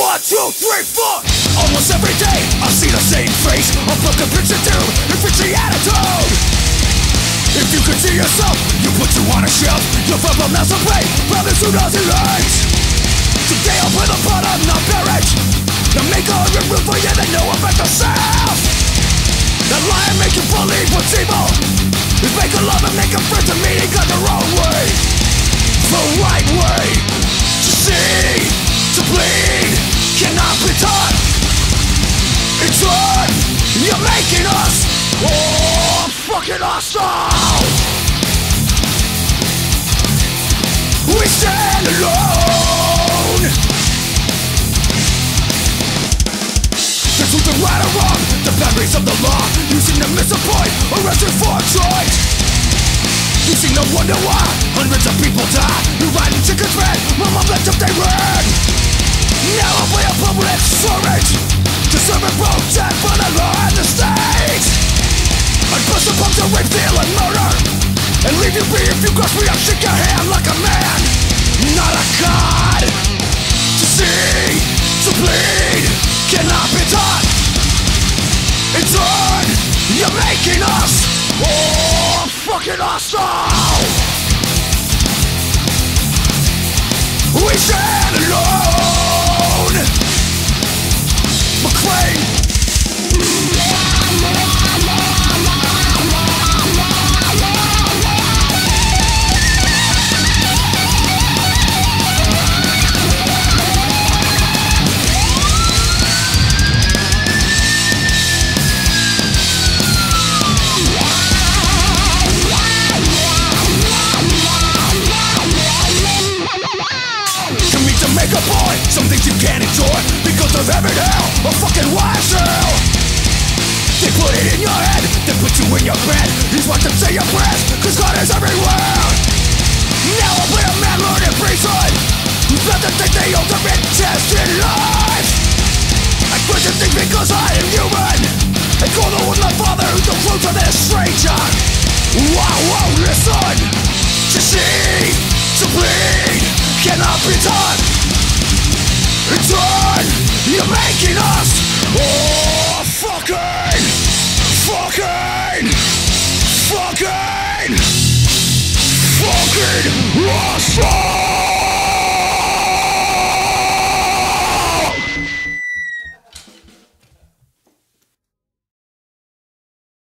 1, 2, 3, 4. Almost every day I see the same face, a broken picture too, and fixing attitude. If you could see yourself, you put you on a shelf. Your verbal mouths of pain, brothers who doesn't hurt. Today I'll put upon on the parents. The make all your room for you to know about yourself. That lie and make you believe what's evil is make a love and make a friend to meaning on the wrong way. The right way to see, to bleed, cannot be taught. It's hard, you're making us all fucking hostile. We stand alone. The truth and right or wrong, the boundaries of the law. You seem to miss a point, arrested for a choice. You seem to wonder why hundreds of people die. You ride in chicken's red, my mom left up they red. Now I'll play a public servant to serve and protect for the law and the state. I'd bust a pump to rape, steal and murder, and leave you be if you cross me. I'll shake your hand like a man, not a god. To see, to bleed, cannot be taught. It's hard, you're making us all fucking hostile. We stand alone. McLean. Make a point, some things you can't enjoy because of heaven, hell, or fucking wise hell. They put it in your head, they put you in your bed. He's what to say your prayers, cause God is everywhere. Now I'll play a man learning prison. Let them think the ultimate test in life. I question things because I am human, and call the one my father who's the roots of this stranger. Wow, listen. To see, to bleed, cannot be done. It's hard, you're making us all fucking hostile.